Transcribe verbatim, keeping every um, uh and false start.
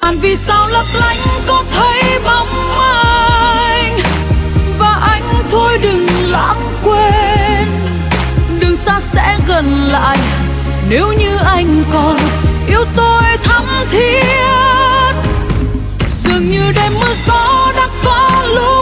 Ngàn vì sao lấp lánh có thấy bóng anh, và anh thôi đừng lãng quên. Đường xa sẽ gần lại nếu như anh còn yêu tôi thắm thiết. Dường như đêm mưa gió đã có lúc